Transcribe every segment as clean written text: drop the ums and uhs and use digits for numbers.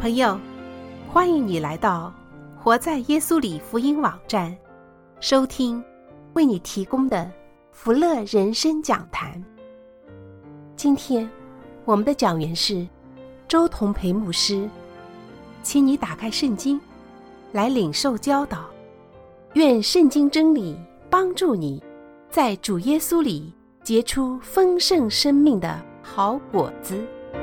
朋友，欢迎你来到活在耶稣里福音网站，收听为你提供的福乐人生讲坛。今天我们的讲员是周同培牧师，请你打开圣经来领受教导，愿圣经真理帮助你在主耶稣里结出丰盛生命的好果子。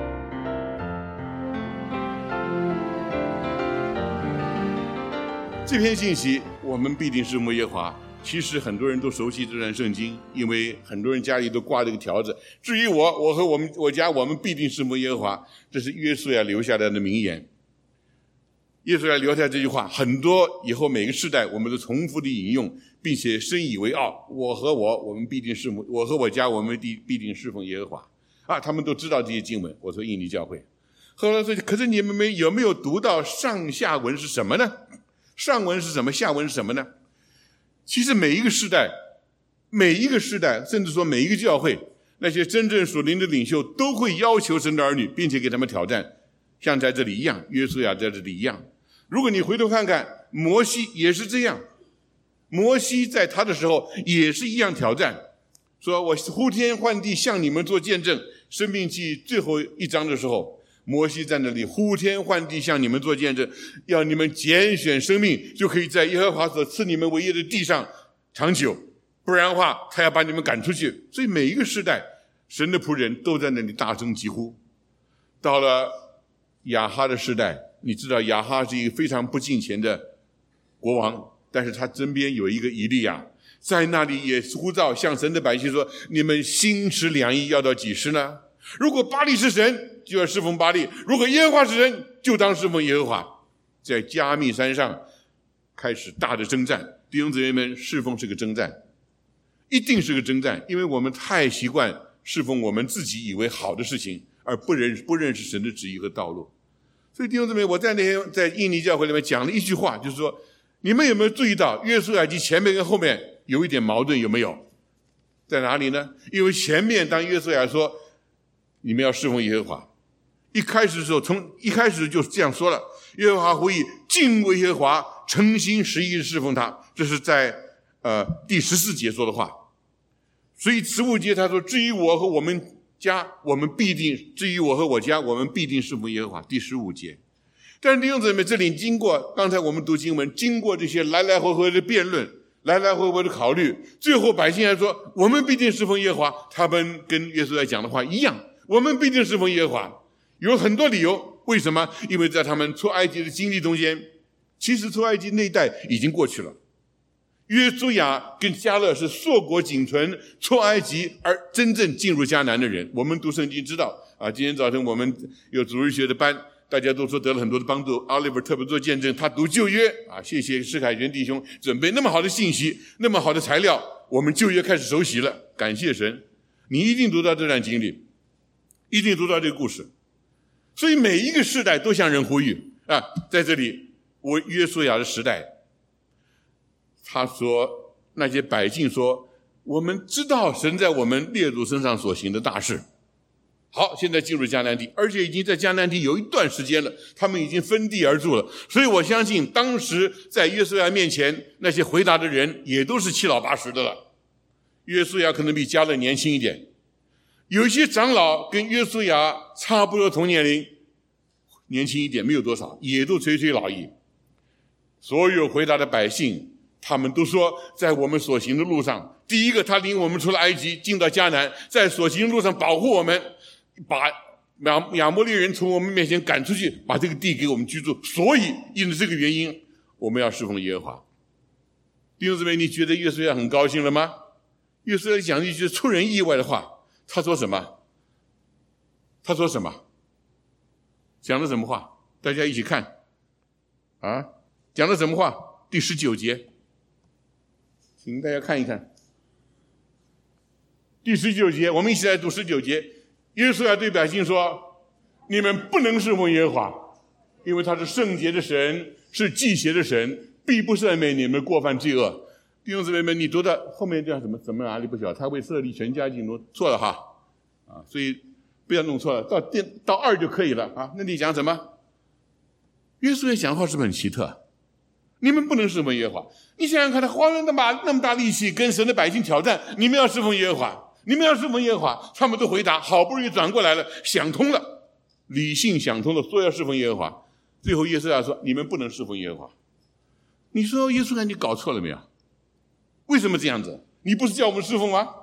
这篇信息我们必定是慕耶和华。其实很多人都熟悉这段圣经，因为很多人家里都挂这个条子，至于我和我家，我们必定是慕耶和华。这是约书亚留下来的名言。约书亚留下这句话，很多以后每个世代我们都重复的引用，并且深以为傲。我们必定是我和我家，我们必定侍奉耶和华啊！他们都知道这些经文。我说印尼教会，后来说，可是你们有没有读到上下文是什么呢？上文是什么？下文是什么呢？其实每一个世代，甚至说每一个教会，那些真正属灵的领袖都会要求神的儿女，并且给他们挑战，像在这里一样，约书亚在这里一样。如果你回头看看，摩西也是这样，摩西在他的时候也是一样挑战，说我呼天唤地向你们做见证。申命记最后一章的时候，摩西在那里呼天唤地向你们做见证，要你们拣选生命，就可以在耶和华所赐你们为业的地上长久，不然的话他要把你们赶出去。所以每一个世代神的仆人都在那里大声疾呼。到了亚哈的世代，你知道亚哈是一个非常不敬虔的国王，但是他身边有一个以利亚，在那里也呼召向神的百姓说，你们心持两意要到几时呢？如果巴力是神，就要侍奉巴力；如果耶和华是神，就当侍奉耶和华。在加密山上开始大的征战。弟兄姊妹们，侍奉是个征战，一定是个征战，因为我们太习惯侍奉我们自己以为好的事情，而不认识神的旨意和道路。所以弟兄姊妹，我在那天在印尼教会里面讲了一句话，就是说，你们有没有注意到约书亚记前面跟后面有一点矛盾？有没有？在哪里呢？因为前面当约书亚说你们要侍奉耶和华，一开始的时候，从一开始就这样说了，耶和华会以敬畏耶和华，诚心实意的侍奉他。这是在第14节说的话。所以15节他说，至于我和我们家，我们必定；至于我和我家，我们必定侍奉耶和华。第15节。但是弟兄姊妹，这里经过刚才我们读经文，经过这些来来回回的辩论，来来回回的考虑，最后百姓还说我们必定侍奉耶和华。他们跟约书亚讲的话一样，我们必定侍奉耶和华。有很多理由，为什么？因为在他们出埃及的经历中间，其实出埃及那一代已经过去了。约书亚跟迦勒是硕果仅存出埃及而真正进入迦南的人。我们读圣经知道啊，今天早晨我们有主日学的班，大家都说得了很多的帮助。Oliver 特别做见证，他读旧约啊，谢谢施凯旋弟兄准备那么好的信息，那么好的材料，我们旧约开始熟悉了，感谢神。你一定读到这段经历，一定读到这个故事。所以每一个世代都向人呼吁啊，在这里我约书亚的时代，他说那些百姓说，我们知道神在我们列祖身上所行的大事。好，现在进入迦南地，而且已经在迦南地有一段时间了，他们已经分地而住了。所以我相信当时在约书亚面前那些回答的人也都是七老八十的了。约书亚可能比迦勒年轻一点，有一些长老跟约书亚差不多同年龄，年轻一点没有多少，也都垂垂老矣。所有回答的百姓，他们都说，在我们所行的路上，第一个他领我们出了埃及，进到迦南，在所行的路上保护我们，把亚摩利人从我们面前赶出去，把这个地给我们居住。所以因为这个原因，我们要侍奉耶和华。弟兄姊妹，你觉得约书亚很高兴了吗？约书亚讲了一句出人意外的话，他说什么？讲了什么话？大家一起看啊，讲了什么话？第19节，请大家看一看。第19节，我们一起来读19节。约书亚对百姓说，你们不能侍奉耶和华，因为他是圣洁的神，是忌邪的神，必不赦免你们过犯罪恶。弟兄姊妹们，你读到后面叫什么哪里不晓得，他为设立全家进入，错了哈啊，所以不要弄错了，到2就可以了啊。那你讲什么？ 约书亚讲话是不是很奇特？你们不能侍奉耶和华。你想想看，他花了那么大力气跟神的百姓挑战，你们要侍奉耶和华，你们要侍奉耶和华。他们都回答，好不容易转过来了，想通了，理性想通了，说要侍奉耶和华。最后约书亚说，你们不能侍奉耶和华。你说约书亚，你搞错了没有？为什么这样子？你不是叫我们侍奉吗？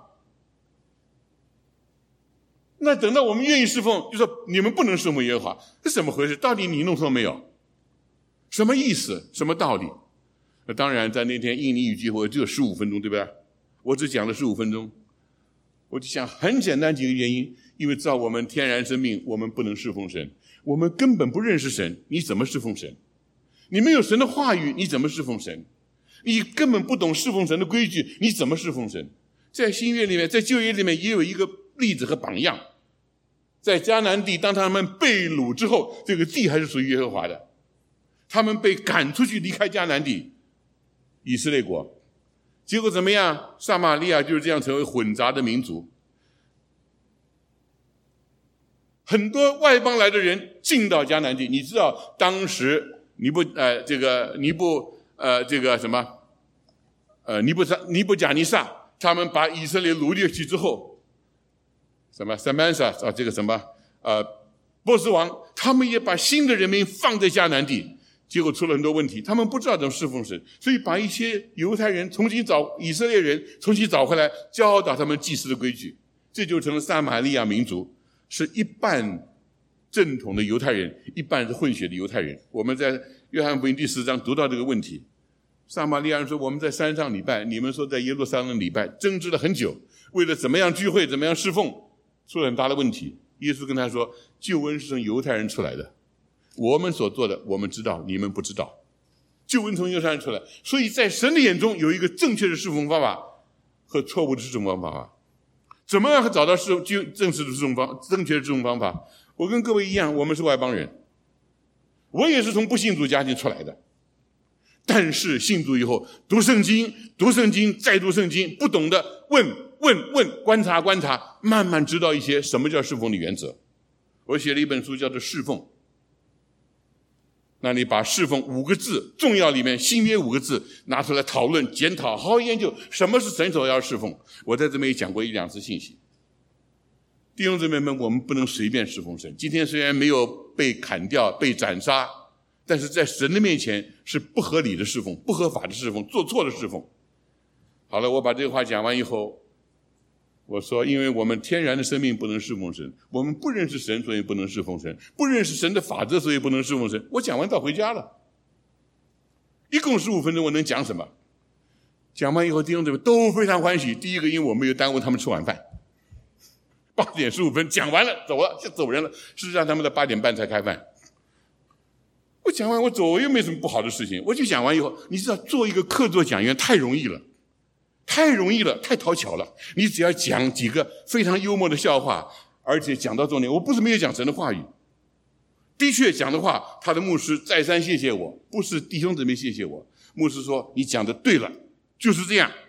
那等到我们愿意侍奉，就说你们不能侍奉耶和华，这怎么回事？到底你弄错没有？什么意思？什么道理？当然在那天印尼语聚会只有15分钟，对不对？我只讲了15分钟，我就想很简单几个原因。因为照我们天然生命，我们不能侍奉神，我们根本不认识神，你怎么侍奉神？你没有神的话语，你怎么侍奉神？你根本不懂侍奉神的规矩，你怎么侍奉神？在新约里面，在旧约里面也有一个例子和榜样。在迦南地，当他们被掳之后，这个地还是属于耶和华的，他们被赶出去离开迦南地以色列国，结果怎么样？撒玛利亚就是这样成为混杂的民族，很多外邦来的人进到迦南地。你知道当时尼布甲尼撒他们把以色列掳掠去之后，撒曼撒波斯王，他们也把新的人民放在迦南地，结果出了很多问题，他们不知道怎么侍奉神，所以把一些犹太人重新找以色列人重新找回来，教导他们祭司的规矩，这就成了撒玛利亚民族，是一半正统的犹太人，一半是混血的犹太人。我们在约翰福音第4章读到这个问题，撒玛利亚人说我们在山上礼拜，你们说在耶路撒冷礼拜，争执了很久，为了怎么样聚会怎么样侍奉，出了很大的问题。耶稣跟他说，救恩是从犹太人出来的，我们所做的我们知道，你们不知道。救恩从犹太人出来，所以在神的眼中有一个正确的侍奉方法和错误的侍奉方法。怎么样找到正确的侍奉方法？我跟各位一样，我们是外邦人，我也是从不信主家庭出来的，但是信主以后读圣经再读圣经，不懂的问，观察，慢慢知道一些什么叫侍奉的原则。我写了一本书叫做《侍奉》，那你把侍奉5个字重要里面新约5个字拿出来讨论检讨，好好研究什么是神所要侍奉。我在这边也讲过1-2次信息。弟兄姊妹们，我们不能随便侍奉神。今天虽然没有被砍掉被斩杀，但是在神的面前是不合理的侍奉，不合法的侍奉，做错的侍奉。好了，我把这个话讲完以后，我说因为我们天然的生命不能侍奉神，我们不认识神，所以不能侍奉神，不认识神的法则，所以不能侍奉神。我讲完到回家了，一共15分钟，我能讲什么？讲完以后弟兄姊妹都非常欢喜。第一个，因为我没有耽误他们吃晚饭，8点15分讲完了，走了，就走人了。事实上他们在8点半才开饭。我讲完我走，我又没什么不好的事情。我就讲完以后，你知道做一个客座讲员太容易了，太讨巧了。你只要讲几个非常幽默的笑话，而且讲到重点。我不是没有讲神的话语，的确讲的话，他的牧师再三谢谢我，不是弟兄姊妹谢谢我。牧师说你讲的对了，就是这样。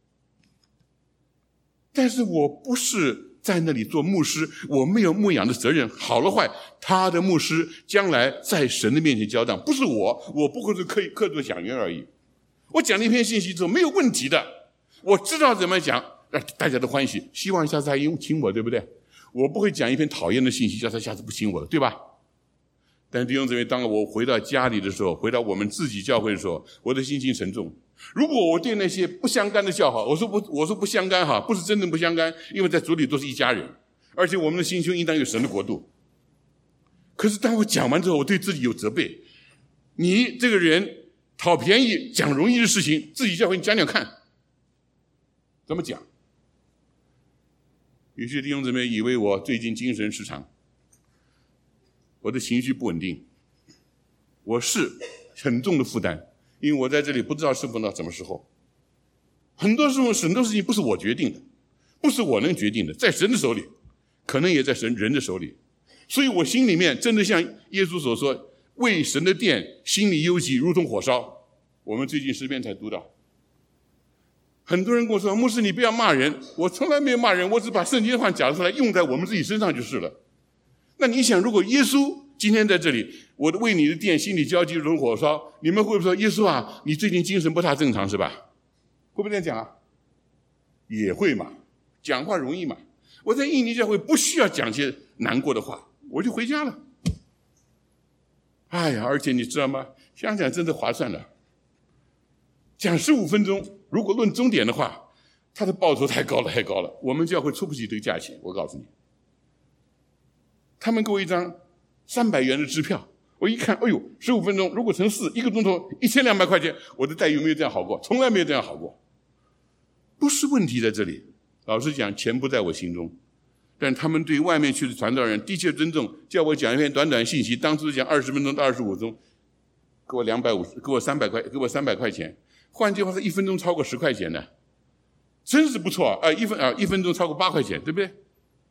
但是我不是在那里做牧师，我没有牧养的责任，好了坏，他的牧师将来在神的面前交账，不是我不过是客座讲员而已。我讲了一篇信息之后没有问题的，我知道怎么讲让大家都欢喜，希望下次还请我，对不对？我不会讲一篇讨厌的信息叫他下次不请我了，对吧？但弟兄姊妹，当我回到家里的时候，回到我们自己教会的时候，我的心情沉重。如果我对那些不相干的笑话，我说不相干哈，不是真正不相干，因为在主里都是一家人，而且我们的心胸应当有神的国度。可是当我讲完之后，我对自己有责备，你这个人讨便宜讲容易的事情，自己教会你讲讲看怎么讲。有些弟兄姊妹以为我最近精神失常，我的情绪不稳定，我是很重的负担，因为我在这里不知道侍奉到什么时候。很多事情不是我决定的，不是我能决定的，在神的手里，可能也在人的手里。所以我心里面真的像耶稣所说，为神的殿心里忧急如同火烧。我们最近诗篇才读到，很多人跟我说，牧师你不要骂人。我从来没有骂人，我只把圣经的话讲出来用在我们自己身上就是了。那你想，如果耶稣今天在这里， 我为你的殿心里焦急如同火烧，你们会不会说耶稣啊，你最近精神不大正常是吧？会不会这样讲啊？也会嘛，讲话容易嘛。我在印尼教会不需要讲些难过的话，我就回家了。哎呀，而且你知道吗？想想真的划算了。讲15分钟，如果论终点的话，他的报酬太高了，太高了。我们教会出不起这个价钱，我告诉你。他们给我一张300元的支票，我一看，哎呦，15分钟，如果乘4，1个钟头1200块钱，我的待遇没有这样好过，从来没有这样好过。不是问题在这里。老实讲，钱不在我心中，但他们对外面去的传道人的确尊重，叫我讲一篇短短信息，当初讲20分钟到25分钟，给我250，给我300块钱。换句话说，1分钟超过10块钱呢，真是不错啊！1分钟超过8块钱，对不对？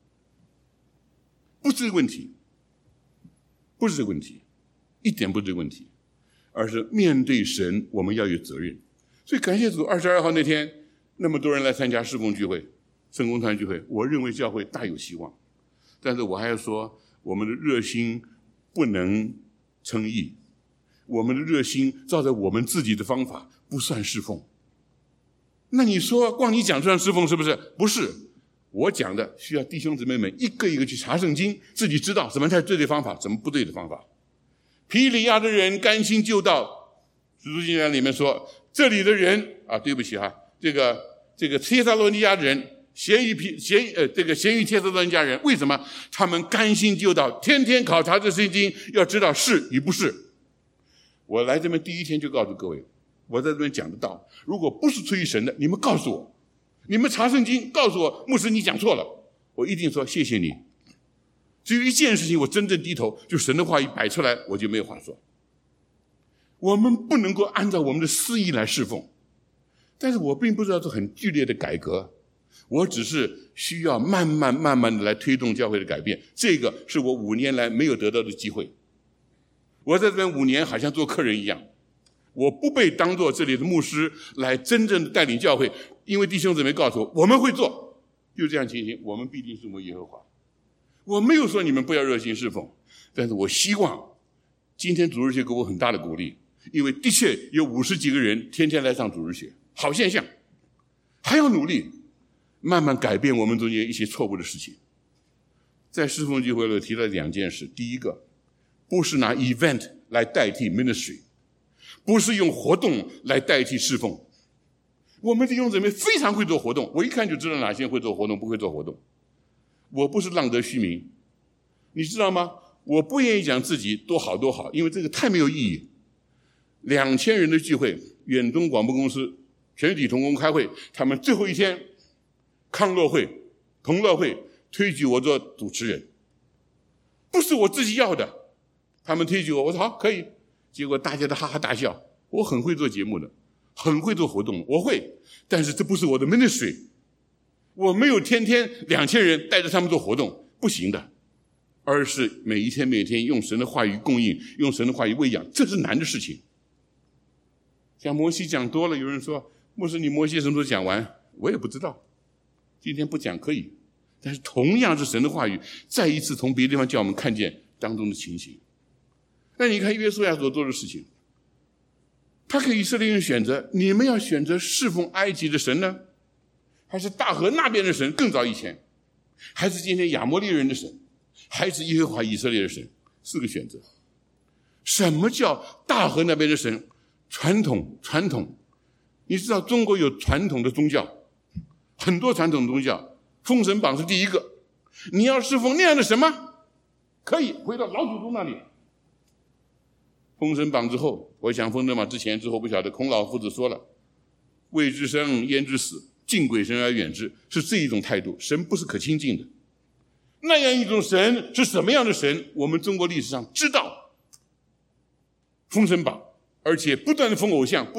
不是这个问题，不是这个问题，一点不是这个问题，而是面对神，我们要有责任。所以感谢主，22号那天那么多人来参加事奉聚会、圣工团聚会，我认为教会大有希望。但是我还要说，我们的热心不能称义，我们的热心照着我们自己的方法不算侍奉。那你说光你讲算侍奉是不是？不是，我讲的需要弟兄姊妹们一个一个去查圣经，自己知道什么才对的方法，什么不对的方法。庇里亚的人甘心就到，使徒行传里面说，这里的人啊，对不起哈，这个帖撒罗尼迦人咸于帖撒罗尼迦人，为什么他们甘心就到，天天考察这圣经，要知道是与不是。我来这边第一天就告诉各位，我在这边讲的道，如果不是出于神的，你们告诉我，你们查圣经告诉我，牧师你讲错了，我一定说谢谢你。只有一件事情我真正低头，就神的话一摆出来，我就没有话说。我们不能够按照我们的私意来侍奉，但是我并不是要做很剧烈的改革，我只是需要慢慢的来推动教会的改变。这个是我5年来没有得到的机会。我在这边5年好像做客人一样，我不被当作这里的牧师来真正的带领教会，因为弟兄姊妹告诉我，我们会做，就这样情形，我们必定顺服耶和华。我没有说你们不要热心侍奉，但是我希望今天主日学给我很大的鼓励，因为的确有50几个人天天来上主日学，好现象，还要努力慢慢改变我们中间一些错误的事情。在侍奉聚会里提了2件事，第一个，不是拿 event 来代替 ministry， 不是用活动来代替侍奉。我们弟兄姊妹非常会做活动，我一看就知道哪些会做活动，不会做活动。我不是浪得虚名，你知道吗？我不愿意讲自己多好多好，因为这个太没有意义。2000人的聚会，远东广播公司全体同工开会，他们最后一天康乐会、同乐会推举我做主持人，不是我自己要的，他们推举我，我说好可以，结果大家都哈哈大笑。我很会做节目的，很会做活动，我会，但是这不是我的 ministry， 我没有天天2000人带着他们做活动，不行的，而是每一天用神的话语供应，用神的话语喂养，这是难的事情。讲摩西讲多了，有人说牧师你摩西什么时候讲完？我也不知道，今天不讲可以，但是同样是神的话语，再一次从别的地方叫我们看见当中的情形。那你看约书亚所做的事情，他给以色列人选择，你们要选择侍奉埃及的神呢，还是大河那边的神，更早以前，还是今天亚摩利人的神，还是耶和华以色列的神？4个选择。什么叫大河那边的神？传统，你知道中国有传统的宗教，很多传统宗教，封神榜是第一个。你要侍奉那样的神吗？可以回到老祖宗那里。封神榜之后，我想封神榜之前之后不晓得，孔老夫子说了，未知生焉知死，敬鬼神而远之，是这一种态度，神不是可亲近的。那样一种神是什么样的神？我们中国历史上知道，封神榜，而且不断的封偶像，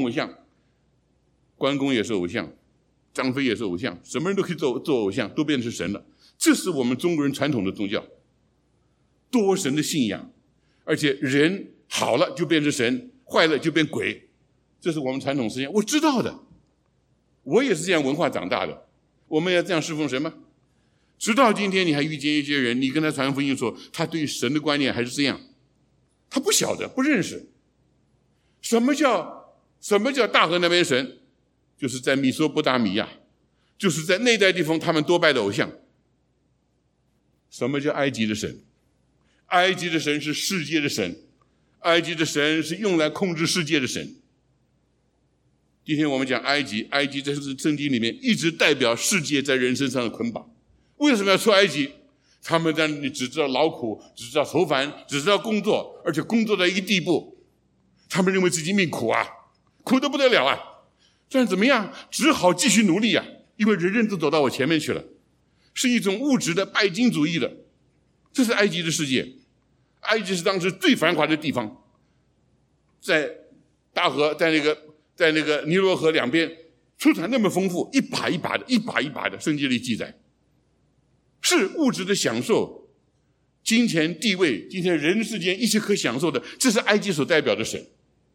关公也是偶像，张飞也是偶像，什么人都可以做偶像，都变成神了。这是我们中国人传统的宗教，多神的信仰，而且人好了就变成神，坏了就变鬼，这是我们传统思想，我知道的，我也是这样文化长大的。我们要这样侍奉神吗？直到今天你还遇见一些人，你跟他传福音说，他对神的观念还是这样， 他不晓得，不认识。什么叫大河那边神？就是在米索不达米亚，就是在那带地方他们多拜的偶像。什么叫埃及的神？埃及的神是世界的神，埃及的神是用来控制世界的神。今天我们讲埃及，埃及在圣经里面一直代表世界在人身上的捆绑。为什么要出埃及？他们在那里只知道劳苦，只知道愁烦，只知道工作，而且工作到一个地步，他们认为自己命苦啊，苦得不得了啊。这样怎么样？只好继续努力啊，因为人人都走到我前面去了，是一种物质的拜金主义的。这是埃及的世界。埃及是当时最繁华的地方，在大河，在那个尼罗河两边，出产那么丰富，一把一把的，圣经里记载，是物质的享受，金钱、地位，今天人世间一切可享受的，这是埃及所代表的神。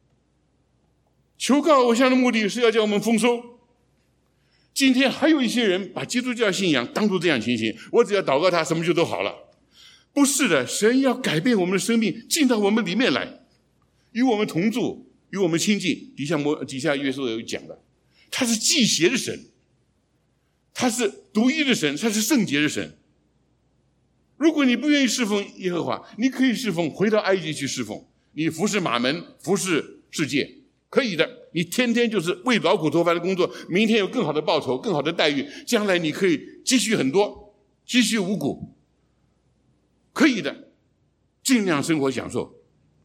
求告偶像的目的是要叫我们丰收。今天还有一些人把基督教信仰当作这样情形，我只要祷告他，什么就都好了。不是的，神要改变我们的生命，进到我们里面来，与我们同住，与我们亲近。底下约书有讲的，他是祭邪的神，他是独一的神，他是圣洁的神。如果你不愿意侍奉耶和华，你可以侍奉，回到埃及去侍奉，你服侍马门，服侍世界，可以的。你天天就是为劳苦多烦的工作，明天有更好的报酬，更好的待遇，将来你可以积蓄很多，积蓄五谷，可以的，尽量生活享受。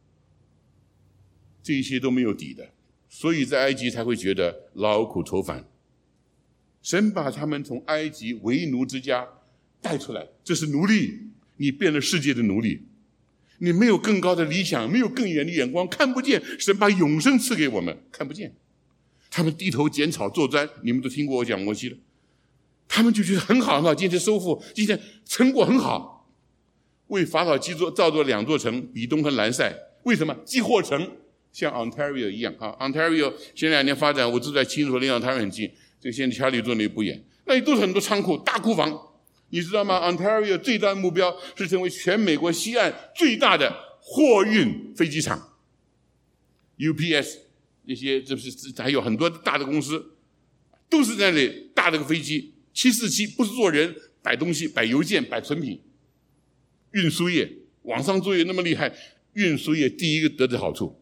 这一切都没有底的，所以在埃及才会觉得劳苦愁烦。神把他们从埃及为奴之家带出来，这是奴隶，你变了世界的奴隶，你没有更高的理想，没有更远的眼光，看不见神把永生赐给我们，看不见。他们低头捡草做砖，你们都听过我讲摩西了，他们就觉得很好很好，今天收复，今天成果很好，为法老造作2座城，比东和兰塞。为什么？寄货城，像 Ontario 一样啊。Ontario 前2年发展，我住在清楚离 Ontario 很近，这个现在查理做那不远，那里都是很多仓库、大库房。你知道吗？ Ontario 最大的目标是成为全美国西岸最大的货运飞机场。UPS 那些，这是还有很多大的公司，都是在那里大的个飞机747，不是坐人，摆东西，摆邮件，摆存品。运输业，网上作业那么厉害，运输业第一个得的好处。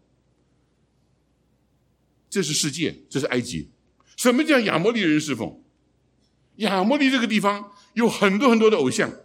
这是世界，这是埃及。什么叫亚摩利人侍奉？亚摩利这个地方有很多很多的偶像。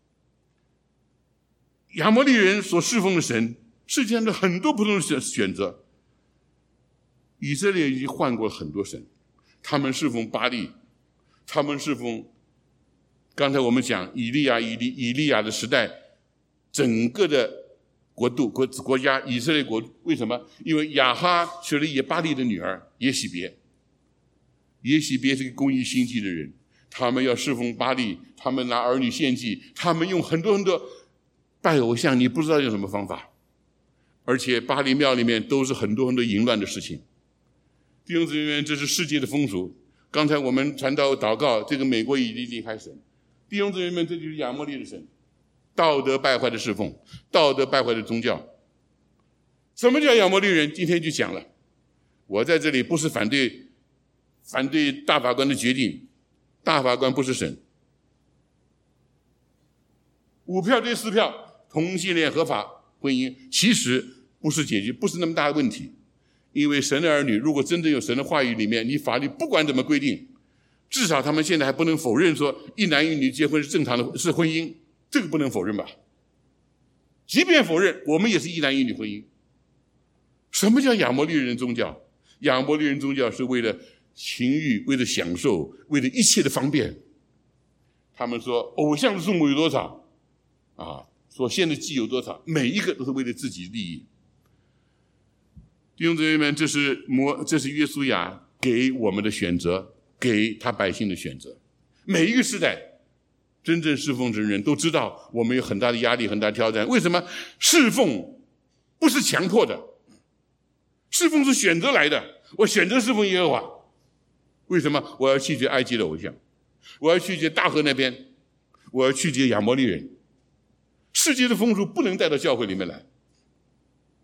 亚摩利人所侍奉的神，世界上的很多不同的选择。以色列已经换过了很多神，他们侍奉巴力，他们侍奉，刚才我们讲以利亚的时代，整个的国家以色列国，为什么？因为亚哈娶了耶巴力的女儿耶洗别。耶洗别是个公义心计的人，他们要侍奉巴力，他们拿儿女献祭，他们用很多很多拜偶像，你不知道用什么方法，而且巴力庙里面都是很多很多淫乱的事情。弟兄姊妹，这是世界的风俗。刚才我们传道祷告，这个美国已经离开神。弟兄姊妹们，这就是亚摩利的神，道德败坏的侍奉，道德败坏的宗教。什么叫亚摩利人？今天就讲了。我在这里不是反对大法官的决定，大法官不是神。5票对4票，同性恋合法婚姻，其实不是解决，不是那么大的问题。因为神的儿女，如果真正有神的话语里面，你法律不管怎么规定，至少他们现在还不能否认说一男一女结婚是正常的，是婚姻，这个不能否认吧？即便否认，我们也是一男一女婚姻。什么叫亚摩利人宗教？亚摩利人宗教是为了情欲，为了享受，为了一切的方便。他们说偶像的数目有多少啊？所献的祭有多少？每一个都是为了自己的利益。弟兄姊妹们，这是约书亚给我们的选择，给他百姓的选择。每一个时代真正侍奉的人都知道我们有很大的压力，很大的挑战。为什么？侍奉不是强迫的，侍奉是选择来的。我选择侍奉耶和华，为什么？我要拒绝埃及的偶像，我要拒绝大河那边，我要拒绝亚摩利人。世界的风俗不能带到教会里面来。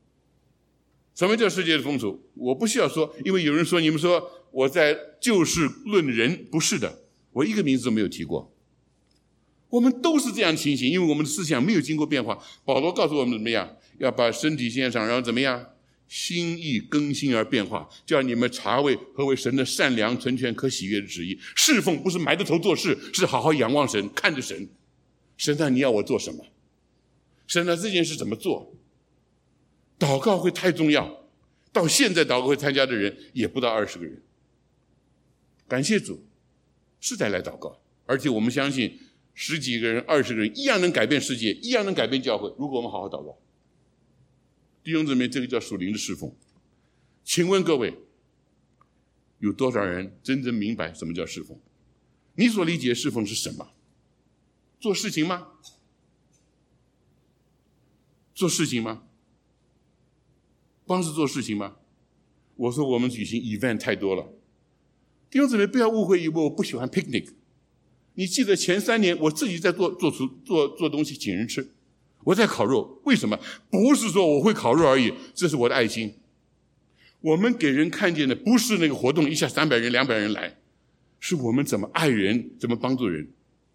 什么叫世界的风俗？我不需要说，因为有人说你们说我在就事论人，不是的，我一个名字都没有提过。我们都是这样情形，因为我们的思想没有经过变化。保罗告诉我们怎么样？要把身体献上，然后怎么样？心意更新而变化，叫你们查为何为神的善良、纯全、可喜悦的旨意。侍奉不是埋着头做事，是好好仰望神，看着神。神啊，你要我做什么？神啊，这件事怎么做？祷告会太重要，到现在祷告会参加的人也不到20个人。感谢主，是在来祷告，而且我们相信10几个人、20个人一样能改变世界，一样能改变教会。如果我们好好祷告，弟兄姊妹，这个叫属灵的侍奉。请问各位，有多少人真正明白什么叫侍奉？你所理解的侍奉是什么？做事情吗？做事情吗？光是做事情吗？我说我们举行 event 太多了，弟兄姊妹不要误会，以为我不喜欢 picnic。你记得前3年我自己在做东西请人吃，我在烤肉。为什么？不是说我会烤肉而已，这是我的爱心。我们给人看见的不是那个活动一下300人200人来，是我们怎么爱人，怎么帮助人。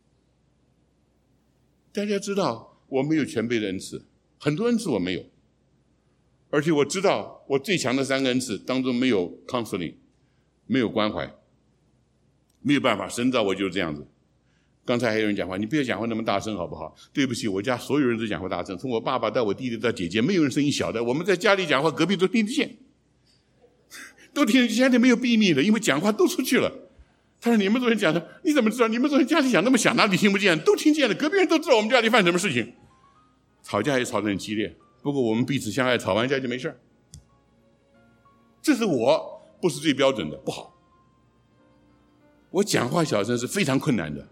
大家知道我没有全备的恩赐，很多恩赐我没有，而且我知道我最强的3个恩赐当中没有 counseling， 没有关怀，没有办法，神造我就是这样子。刚才还有人讲话，你不要讲话那么大声好不好？对不起，我家所有人都讲话大声，从我爸爸到我弟弟到姐姐，没有人声音小的。我们在家里讲话，隔壁都听得见，都听得见，家里没有秘密的，因为讲话都出去了。他说你们昨天讲的，你怎么知道？你们昨天家里讲那么响，哪里听不见？都听见了，隔壁人都知道我们家里犯什么事情。吵架也吵得很激烈，不过我们彼此相爱，吵完架就没事。这是我不是最标准的，不好。我讲话小声是非常困难的。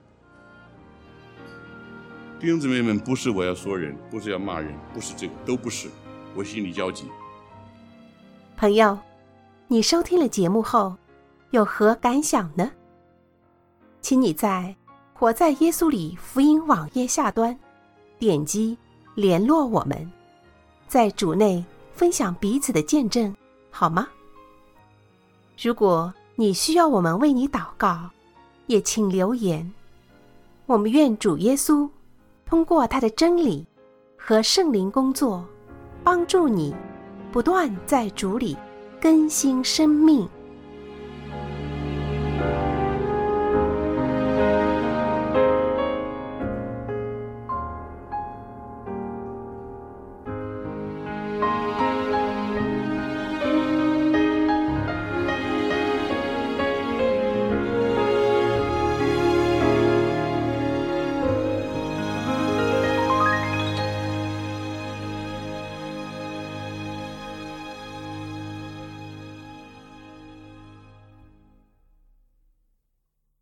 弟兄姊妹们，不是我要说人，不是要骂人，不是这个，都不是，我心里焦急。 朋友，你收听了节目后有何感想呢？请你在活在耶稣里福音网页下端点击联络我们，在主内分享彼此的见证，好吗？如果你需要我们为你祷告，也请留言。我们愿主耶稣通过他的真理和圣灵工作，帮助你不断在主里更新生命。